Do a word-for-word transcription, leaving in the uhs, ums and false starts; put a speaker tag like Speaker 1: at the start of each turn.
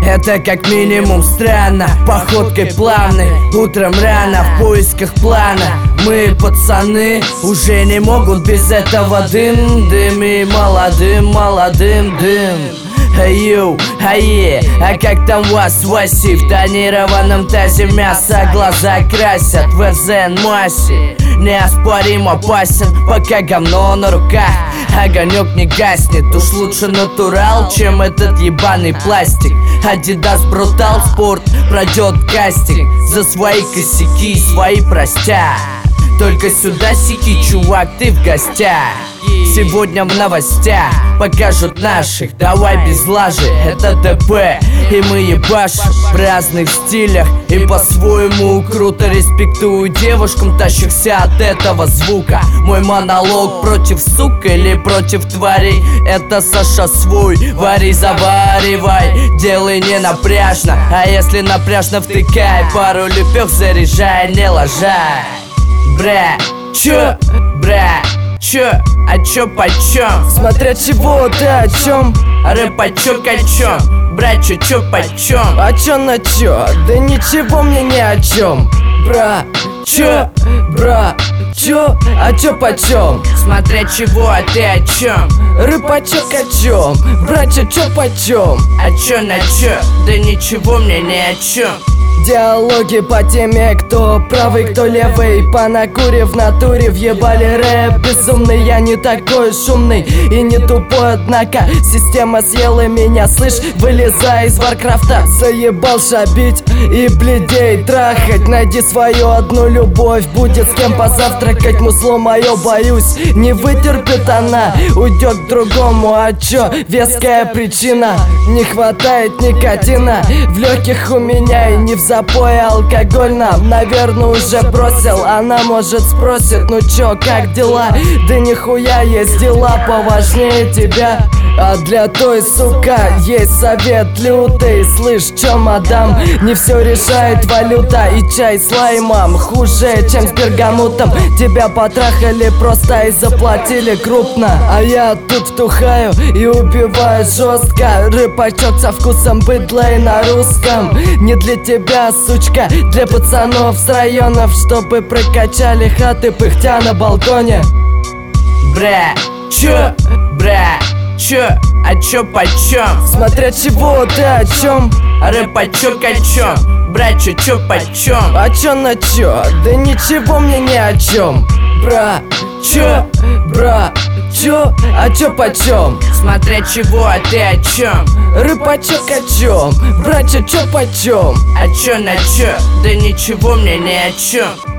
Speaker 1: Это как минимум странно, походкой плавной, утром рано в поисках плана. Мы, пацаны, уже не могут без этого дым, дым и молодым, молодым дым. Эй-ю, ае, а как там вас, Васи? В тонированном тазе мясо глаза красят в РЗН массе. Неоспоримо опасен, пока говно на руках. Огонек не гаснет, уж лучше натурал, чем этот ебаный пластик. Адидас Брутал Спорт пройдет кастинг за свои косяки, свои простя. Только сюда сики, чувак, ты в гостях. Сегодня в новостях покажут наших, давай без лажи, это ДП. И мы ебашим в разных стилях и по-своему круто респектую девушкам, тащихся от этого звука. Мой монолог против сук или против тварей, это Саша свой, вари заваривай, делай не напряжно, а если напряжно втыкай, пару лепёх заряжай, не ложай. Бра, чё, бра, чё, а чё почём?
Speaker 2: Смотря чего ты о чём?
Speaker 1: Рэп а чё качём? Бра, чё, чё почём?
Speaker 2: А чё на чё? Да ничего мне ни о чём. Бра, чё, бра, чё, а чё почём?
Speaker 1: Смотря чего, а ты о чём?
Speaker 2: Рэп а чё качём? Бра, чё, чё почём?
Speaker 1: А чё на чё? Да ничего мне ни о чём.
Speaker 2: Диалоги по теме, кто правый, кто левый. По накуре в натуре въебали рэп безумный. Я не такой шумный и не тупой, однако система съела меня, слышь, вылезай из Варкрафта. Заебал шабить и бледей трахать. Найди свою одну любовь, будет с кем позавтракать. Мусло мое, боюсь, не вытерпит она, уйдет к другому. А чё, веская причина? Не хватает никотина в легких у меня и не в запое алкогольно. Наверное, уже бросил, она может спросит: ну чё, как дела? Да нихуя, есть дела поважнее тебя. А для той, сука, есть совет лютый. Слышь, чё, мадам, не все решает валюта и чай с лаймом. Хуже, чем с бергамутом. Тебя потрахали просто и заплатили крупно. А я тут втухаю и убиваю жестко. Рыбачок со вкусом быдла и на русском. Не для тебя, сучка, для пацанов с районов, чтобы прокачали хаты, пыхтя на балконе.
Speaker 1: Бра, чё, бра, чё, а чё почём?
Speaker 2: Смотря чего ты о чём?
Speaker 1: Рэп а чё качём? Бра, чё, чё почём?
Speaker 2: А чё на чё? Да ничего мне ни о чём. Бра, чё, бра, чё, а чё почём?
Speaker 1: Смотря чего, а ты о чём?
Speaker 2: Рэп а чё качём? Бра, чё, чё почём?
Speaker 1: А чё на чё? Да ничего мне ни о чём.